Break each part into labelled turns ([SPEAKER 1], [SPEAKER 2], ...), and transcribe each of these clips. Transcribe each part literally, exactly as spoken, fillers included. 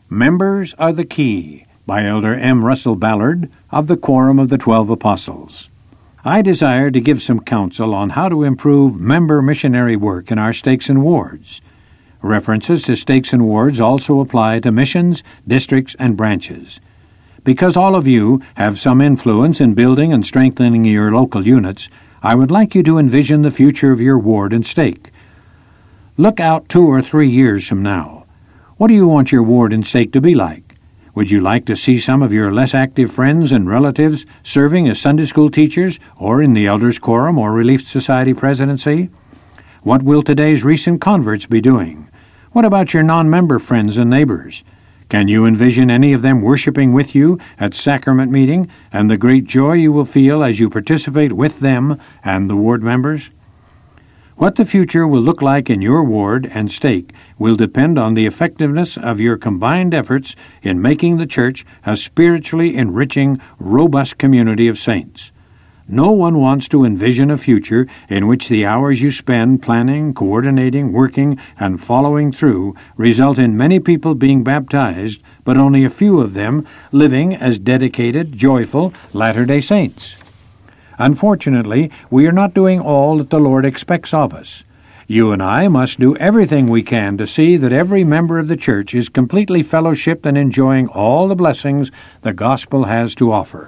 [SPEAKER 1] Members are the Key, by Elder M. Russell Ballard of the Quorum of the Twelve Apostles. I desire to give some counsel on how to improve member missionary work in our stakes and wards. References to stakes and wards also apply to missions, districts, and branches. Because all of you have some influence in building and strengthening your local units, I would like you to envision the future of your ward and stake. Look out two or three years from now. What do you want your ward and stake to be like? Would you like to see some of your less active friends and relatives serving as Sunday school teachers or in the Elders' Quorum or Relief Society presidency? What will today's recent converts be doing? What about your non-member friends and neighbors? Can you envision any of them worshiping with you at sacrament meeting and the great joy you will feel as you participate with them and the ward members? What the future will look like in your ward and stake will depend on the effectiveness of your combined efforts in making the church a spiritually enriching, robust community of saints. No one wants to envision a future in which the hours you spend planning, coordinating, working, and following through result in many people being baptized, but only a few of them living as dedicated, joyful Latter-day Saints. Unfortunately, we are not doing all that the Lord expects of us. You and I must do everything we can to see that every member of the church is completely fellowshipped and enjoying all the blessings the gospel has to offer.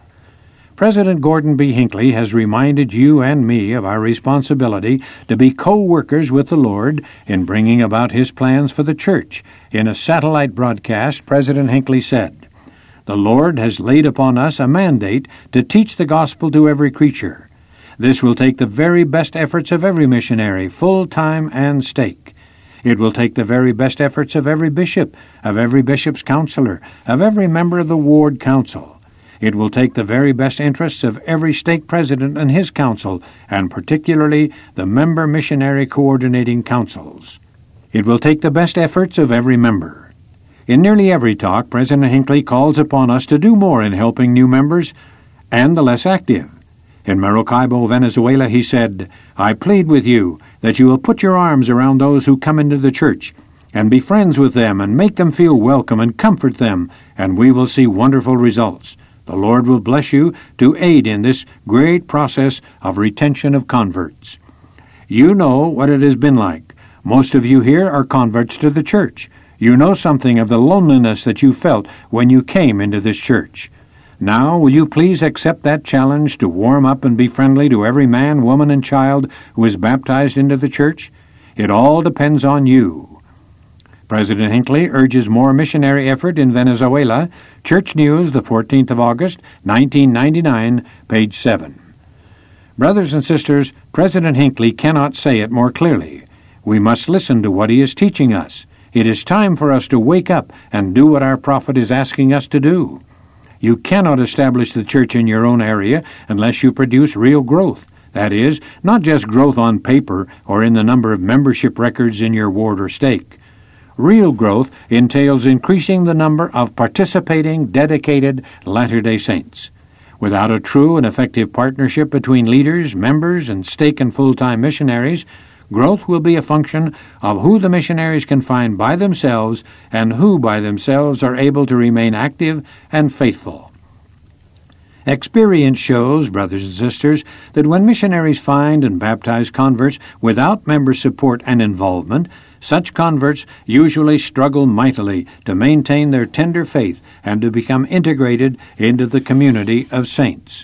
[SPEAKER 1] President Gordon B. Hinckley has reminded you and me of our responsibility to be co-workers with the Lord in bringing about His plans for the church. In a satellite broadcast, President Hinckley said, "The Lord has laid upon us a mandate to teach the gospel to every creature. This will take the very best efforts of every missionary, full-time and stake. It will take the very best efforts of every bishop, of every bishop's counselor, of every member of the ward council. It will take the very best interests of every stake president and his council, and particularly the member missionary coordinating councils. It will take the best efforts of every member." In nearly every talk, President Hinckley calls upon us to do more in helping new members and the less active. In Maracaibo, Venezuela, he said, "I plead with you that you will put your arms around those who come into the church and be friends with them and make them feel welcome and comfort them, and we will see wonderful results. The Lord will bless you to aid in this great process of retention of converts." You know what it has been like. Most of you here are converts to the church. You know something of the loneliness that you felt when you came into this church. Now, will you please accept that challenge to warm up and be friendly to every man, woman, and child who is baptized into the church? It all depends on you. President Hinckley urges more missionary effort in Venezuela. Church News, the fourteenth of August, nineteen ninety-nine, page seven. Brothers and sisters, President Hinckley cannot say it more clearly. We must listen to what he is teaching us. It is time for us to wake up and do what our prophet is asking us to do. You cannot establish the church in your own area unless you produce real growth. That is, not just growth on paper or in the number of membership records in your ward or stake. Real growth entails increasing the number of participating, dedicated Latter-day Saints. Without a true and effective partnership between leaders, members, and stake and full-time missionaries, growth will be a function of who the missionaries can find by themselves and who by themselves are able to remain active and faithful. Experience shows, brothers and sisters, that when missionaries find and baptize converts without member support and involvement, such converts usually struggle mightily to maintain their tender faith and to become integrated into the community of saints.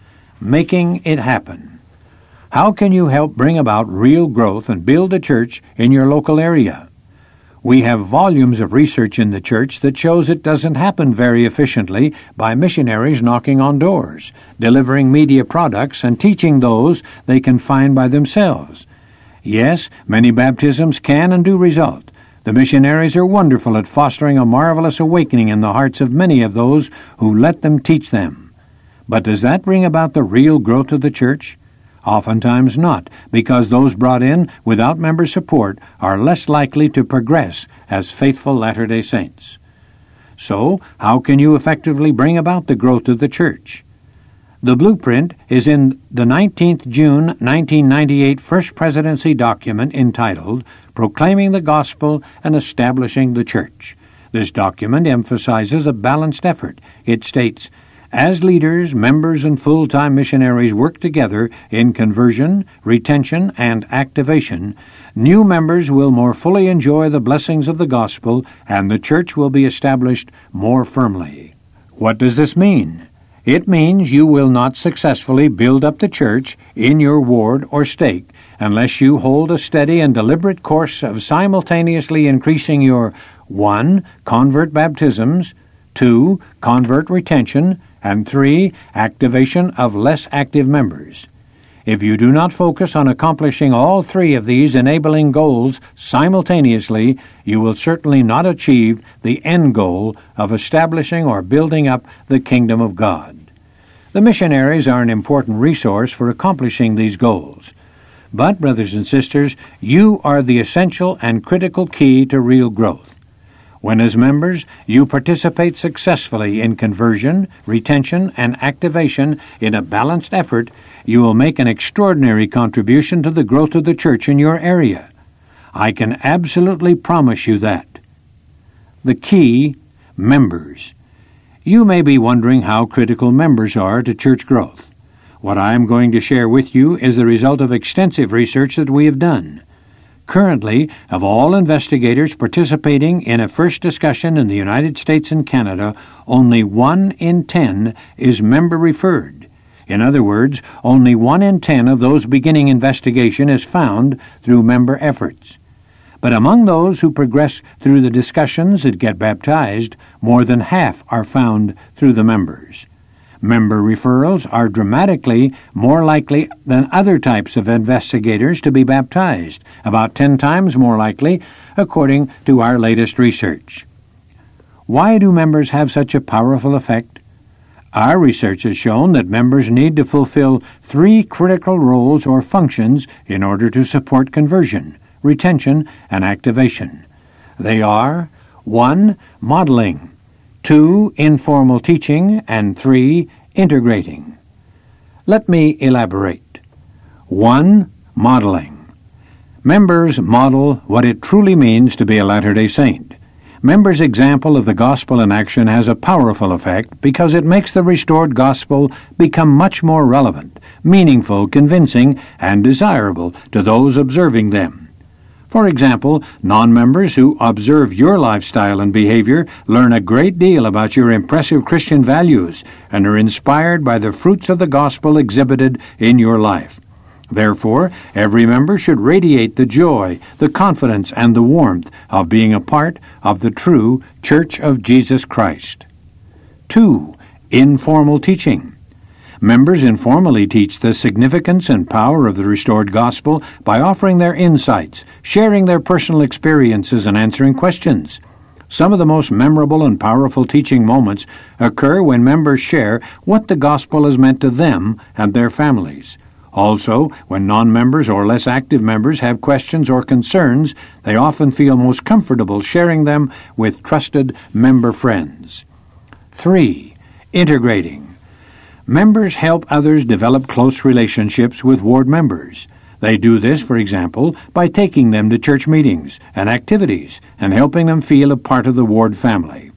[SPEAKER 1] Making it happen. How can you help bring about real growth and build a church in your local area? We have volumes of research in the church that shows it doesn't happen very efficiently by missionaries knocking on doors, delivering media products, and teaching those they can find by themselves. Yes, many baptisms can and do result. The missionaries are wonderful at fostering a marvelous awakening in the hearts of many of those who let them teach them. But does that bring about the real growth of the church? Oftentimes not, because those brought in without member support are less likely to progress as faithful Latter-day Saints. So, how can you effectively bring about the growth of the church? The blueprint is in the nineteenth of June nineteen ninety-eight First Presidency document entitled Proclaiming the Gospel and Establishing the Church. This document emphasizes a balanced effort. It states, as leaders, members, and full-time missionaries work together in conversion, retention, and activation, new members will more fully enjoy the blessings of the gospel, and the church will be established more firmly. What does this mean? It means you will not successfully build up the church in your ward or stake unless you hold a steady and deliberate course of simultaneously increasing your one. Convert baptisms, two. Convert retention, and three. Activation of less active members. If you do not focus on accomplishing all three of these enabling goals simultaneously, you will certainly not achieve the end goal of establishing or building up the kingdom of God. The missionaries are an important resource for accomplishing these goals. But, brothers and sisters, you are the essential and critical key to real growth. When as members you participate successfully in conversion, retention, and activation in a balanced effort, you will make an extraordinary contribution to the growth of the church in your area. I can absolutely promise you that. The key, members. You may be wondering how critical members are to church growth. What I am going to share with you is the result of extensive research that we have done. Currently, of all investigators participating in a first discussion in the United States and Canada, only one in ten is member-referred. In other words, only one in ten of those beginning investigation is found through member efforts. But among those who progress through the discussions that get baptized, more than half are found through the members. Member referrals are dramatically more likely than other types of investigators to be baptized, about ten times more likely, according to our latest research. Why do members have such a powerful effect? Our research has shown that members need to fulfill three critical roles or functions in order to support conversion, retention, and activation. They are one. Modeling, two. Informal teaching, and three. Integrating. Let me elaborate. one. Modeling. Members model what it truly means to be a Latter-day Saint. Members' example of the gospel in action has a powerful effect because it makes the restored gospel become much more relevant, meaningful, convincing, and desirable to those observing them. For example, non-members who observe your lifestyle and behavior learn a great deal about your impressive Christian values and are inspired by the fruits of the gospel exhibited in your life. Therefore, every member should radiate the joy, the confidence, and the warmth of being a part of the true Church of Jesus Christ. two. Informal teaching. Members informally teach the significance and power of the restored gospel by offering their insights, sharing their personal experiences, and answering questions. Some of the most memorable and powerful teaching moments occur when members share what the gospel has meant to them and their families. Also, when non-members or less active members have questions or concerns, they often feel most comfortable sharing them with trusted member friends. three. Integrating. Members help others develop close relationships with ward members. They do this, for example, by taking them to church meetings and activities and helping them feel a part of the ward family.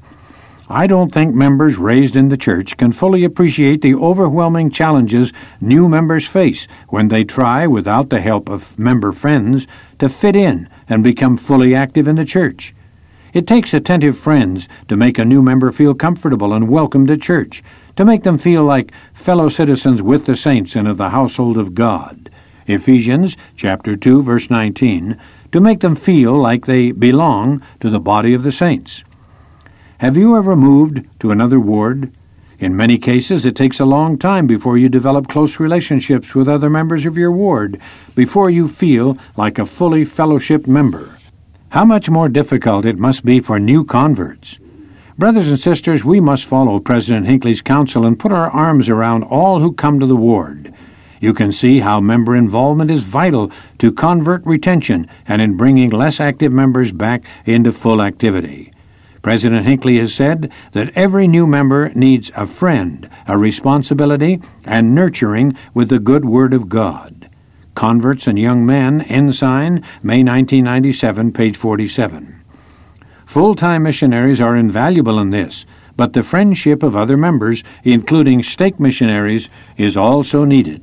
[SPEAKER 1] I don't think members raised in the church can fully appreciate the overwhelming challenges new members face when they try, without the help of member friends, to fit in and become fully active in the church. It takes attentive friends to make a new member feel comfortable and welcome to church, to make them feel like fellow citizens with the saints and of the household of God. Ephesians chapter two, verse nineteen, to make them feel like they belong to the body of the saints. Have you ever moved to another ward? In many cases, it takes a long time before you develop close relationships with other members of your ward, before you feel like a fully fellowship member. How much more difficult it must be for new converts. Brothers and sisters, we must follow President Hinckley's counsel and put our arms around all who come to the ward. You can see how member involvement is vital to convert retention and in bringing less active members back into full activity. President Hinckley has said that every new member needs a friend, a responsibility, and nurturing with the good Word of God. Converts and Young Men, Ensign, May nineteen ninety-seven, page forty-seven. Full-time missionaries are invaluable in this, but the friendship of other members, including stake missionaries, is also needed.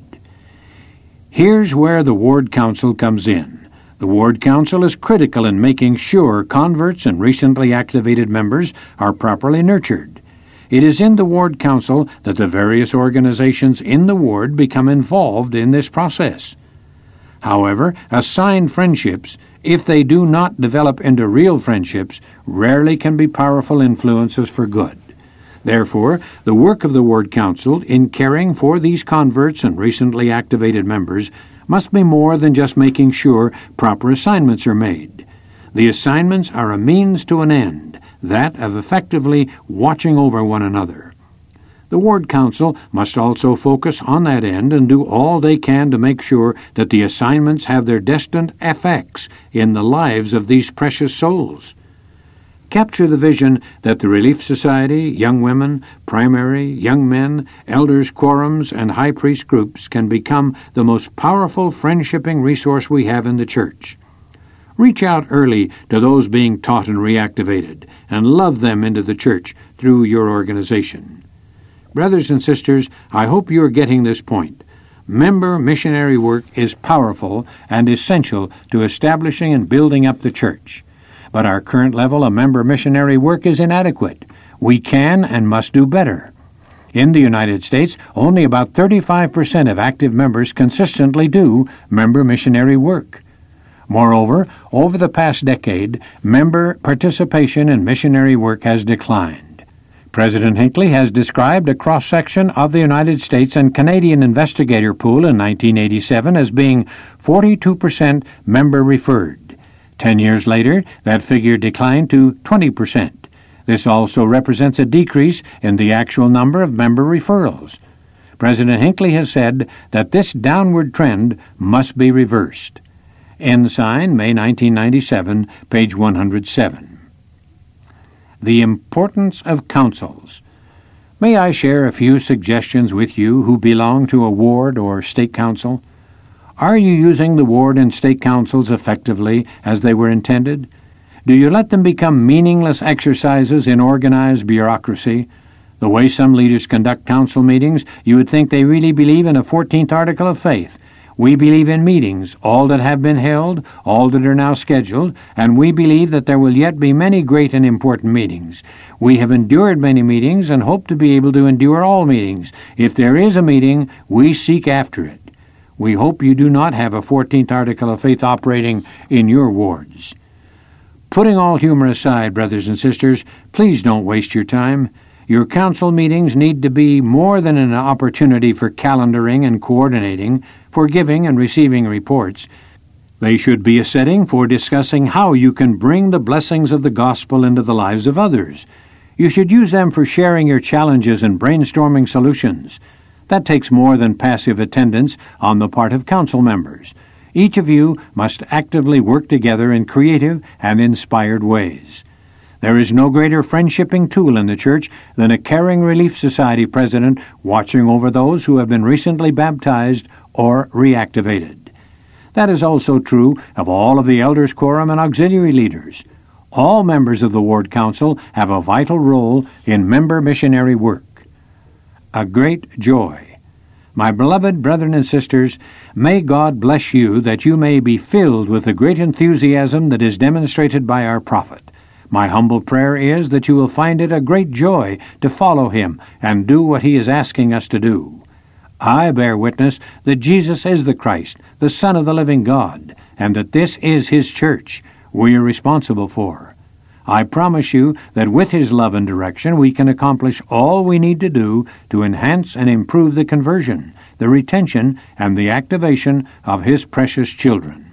[SPEAKER 1] Here's where the Ward Council comes in. The Ward Council is critical in making sure converts and recently activated members are properly nurtured. It is in the Ward Council that the various organizations in the ward become involved in this process. However, assigned friendships, if they do not develop into real friendships, rarely can be powerful influences for good. Therefore, the work of the Ward Council in caring for these converts and recently activated members must be more than just making sure proper assignments are made. The assignments are a means to an end, that of effectively watching over one another. The Ward Council must also focus on that end and do all they can to make sure that the assignments have their destined effects in the lives of these precious souls. Capture the vision that the Relief Society, young women, primary, young men, elders' quorums, and high priest groups can become the most powerful friendshipping resource we have in the church. Reach out early to those being taught and reactivated, and love them into the church through your organization. Brothers and sisters, I hope you are getting this point. Member missionary work is powerful and essential to establishing and building up the church. But our current level of member missionary work is inadequate. We can and must do better. In the United States, only about thirty-five percent of active members consistently do member missionary work. Moreover, over the past decade, member participation in missionary work has declined. President Hinckley has described a cross-section of the United States and Canadian investigator pool in nineteen eighty-seven as being forty-two percent member-referred. Ten years later, that figure declined to twenty percent. This also represents a decrease in the actual number of member referrals. President Hinckley has said that this downward trend must be reversed. Ensign, May nineteen ninety-seven, page one hundred seven. The importance of councils. May I share a few suggestions with you who belong to a ward or stake council? Are you using the ward and stake councils effectively as they were intended? Do you let them become meaningless exercises in organized bureaucracy? The way some leaders conduct council meetings, you would think they really believe in a fourteenth article of faith. We believe in meetings, all that have been held, all that are now scheduled, and we believe that there will yet be many great and important meetings. We have endured many meetings and hope to be able to endure all meetings. If there is a meeting, we seek after it. We hope you do not have a fourteenth article of faith operating in your wards. Putting all humor aside, brothers and sisters, please don't waste your time. Your council meetings need to be more than an opportunity for calendaring and coordinating, for giving and receiving reports. They should be a setting for discussing how you can bring the blessings of the gospel into the lives of others. You should use them for sharing your challenges and brainstorming solutions. That takes more than passive attendance on the part of council members. Each of you must actively work together in creative and inspired ways. There is no greater friendshipping tool in the church than a caring Relief Society president watching over those who have been recently baptized or reactivated. That is also true of all of the elders' quorum and auxiliary leaders. All members of the Ward Council have a vital role in member missionary work. A great joy. My beloved brethren and sisters, may God bless you that you may be filled with the great enthusiasm that is demonstrated by our prophet. My humble prayer is that you will find it a great joy to follow him and do what he is asking us to do. I bear witness that Jesus is the Christ, the Son of the living God, and that this is his church we are responsible for. I promise you that with his love and direction we can accomplish all we need to do to enhance and improve the conversion, the retention, and the activation of his precious children.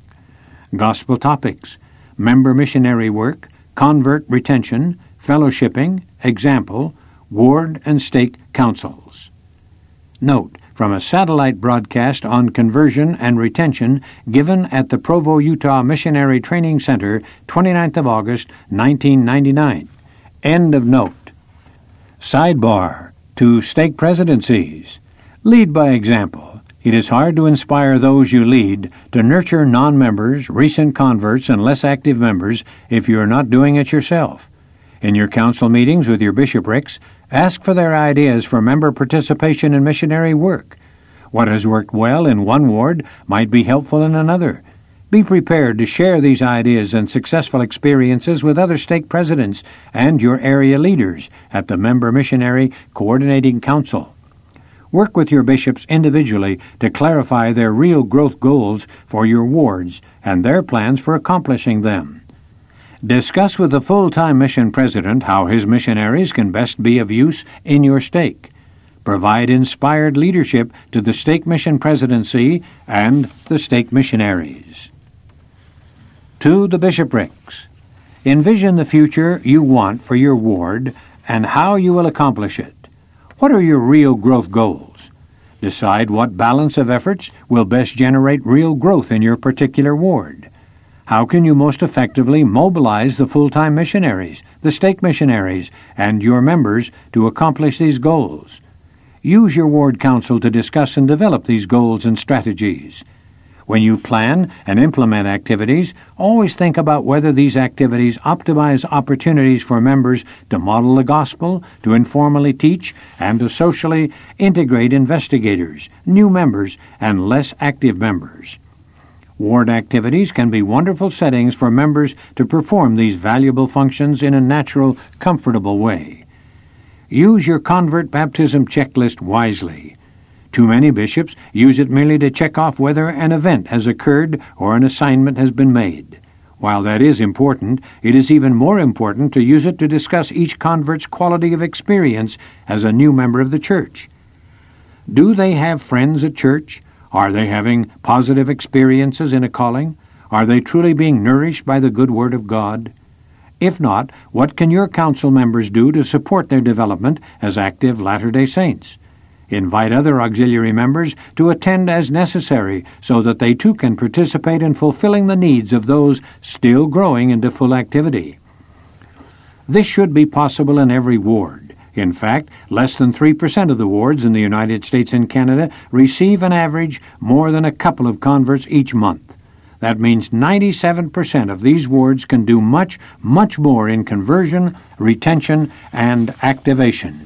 [SPEAKER 1] Gospel topics: member missionary work, convert retention, fellowshipping, example, ward and stake councils. Note, from a satellite broadcast on conversion and retention given at the Provo, Utah Missionary Training Center, twenty-ninth of August, nineteen ninety-nine. End of note. Sidebar: to stake presidencies. Lead by example. It is hard to inspire those you lead to nurture non-members, recent converts, and less active members if you are not doing it yourself. In your council meetings with your bishoprics, ask for their ideas for member participation in missionary work. What has worked well in one ward might be helpful in another. Be prepared to share these ideas and successful experiences with other stake presidents and your area leaders at the Member Missionary Coordinating Council. Work with your bishops individually to clarify their real growth goals for your wards and their plans for accomplishing them. Discuss with the full-time mission president how his missionaries can best be of use in your stake. Provide inspired leadership to the stake mission presidency and the stake missionaries. To the bishoprics. Envision the future you want for your ward and how you will accomplish it. What are your real growth goals? Decide what balance of efforts will best generate real growth in your particular ward. How can you most effectively mobilize the full-time missionaries, the stake missionaries, and your members to accomplish these goals? Use your ward council to discuss and develop these goals and strategies. When you plan and implement activities, always think about whether these activities optimize opportunities for members to model the gospel, to informally teach, and to socially integrate investigators, new members, and less active members. Ward activities can be wonderful settings for members to perform these valuable functions in a natural, comfortable way. Use your convert baptism checklist wisely. Too many bishops use it merely to check off whether an event has occurred or an assignment has been made. While that is important, it is even more important to use it to discuss each convert's quality of experience as a new member of the church. Do they have friends at church? Are they having positive experiences in a calling? Are they truly being nourished by the good Word of God? If not, what can your council members do to support their development as active Latter-day Saints? Invite other auxiliary members to attend as necessary so that they too can participate in fulfilling the needs of those still growing into full activity. This should be possible in every ward. In fact, less than three percent of the wards in the United States and Canada receive an average more than a couple of converts each month. That means ninety-seven percent of these wards can do much, much more in conversion, retention, and activation.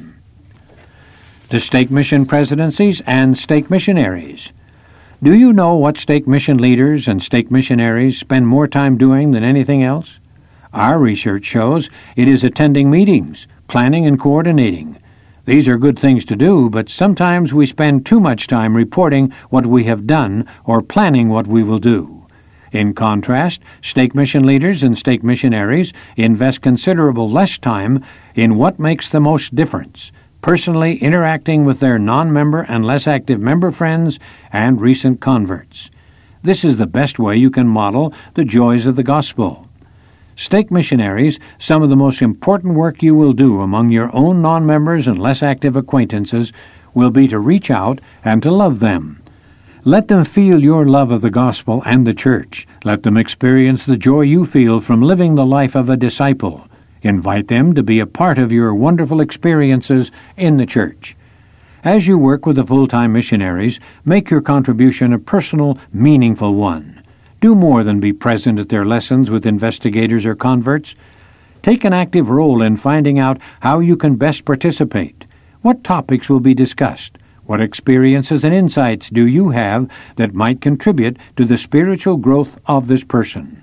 [SPEAKER 1] To stake mission presidencies and stake missionaries. Do you know what stake mission leaders and stake missionaries spend more time doing than anything else? Our research shows it is attending meetings, planning and coordinating. These are good things to do, but sometimes we spend too much time reporting what we have done or planning what we will do. In contrast, stake mission leaders and stake missionaries invest considerable less time in what makes the most difference, personally interacting with their non-member and less active member friends and recent converts. This is the best way you can model the joys of the gospel. Stake missionaries, some of the most important work you will do among your own non-members and less active acquaintances will be to reach out and to love them. Let them feel your love of the gospel and the church. Let them experience the joy you feel from living the life of a disciple. Invite them to be a part of your wonderful experiences in the church. As you work with the full-time missionaries, make your contribution a personal, meaningful one. Do more than be present at their lessons with investigators or converts. Take an active role in finding out how you can best participate. What topics will be discussed? What experiences and insights do you have that might contribute to the spiritual growth of this person?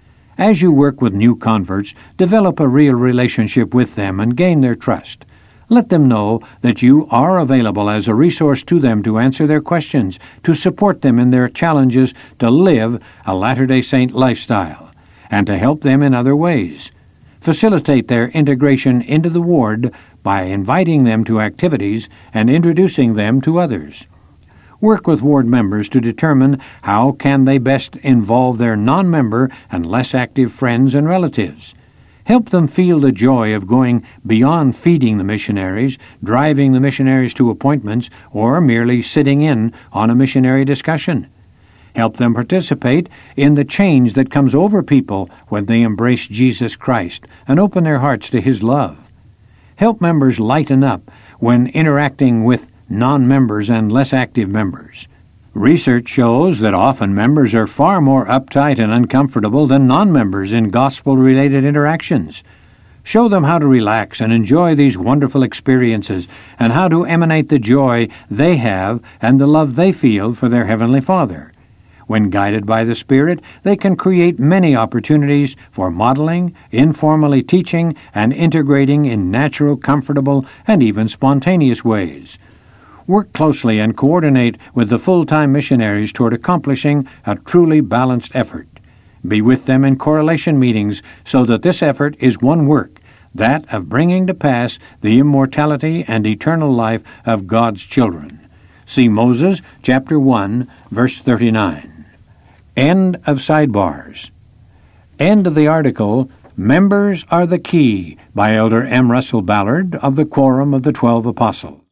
[SPEAKER 1] As you work with new converts, develop a real relationship with them and gain their trust. Let them know that you are available as a resource to them to answer their questions, to support them in their challenges to live a Latter-day Saint lifestyle, and to help them in other ways. Facilitate their integration into the ward by inviting them to activities and introducing them to others. Work with ward members to determine how can they best involve their non-member and less active friends and relatives. Help them feel the joy of going beyond feeding the missionaries, driving the missionaries to appointments, or merely sitting in on a missionary discussion. Help them participate in the change that comes over people when they embrace Jesus Christ and open their hearts to His love. Help members lighten up when interacting with non-members and less active members. Research shows that often members are far more uptight and uncomfortable than non-members in gospel-related interactions. Show them how to relax and enjoy these wonderful experiences and how to emanate the joy they have and the love they feel for their Heavenly Father. When guided by the Spirit, they can create many opportunities for modeling, informally teaching, and integrating in natural, comfortable, and even spontaneous ways. Work closely and coordinate with the full-time missionaries toward accomplishing a truly balanced effort. Be with them in correlation meetings so that this effort is one work, that of bringing to pass the immortality and eternal life of God's children. See Moses, chapter one, verse thirty-nine. End of sidebars. End of the article, Members Are the Key, by Elder M. Russell Ballard of the Quorum of the Twelve Apostles.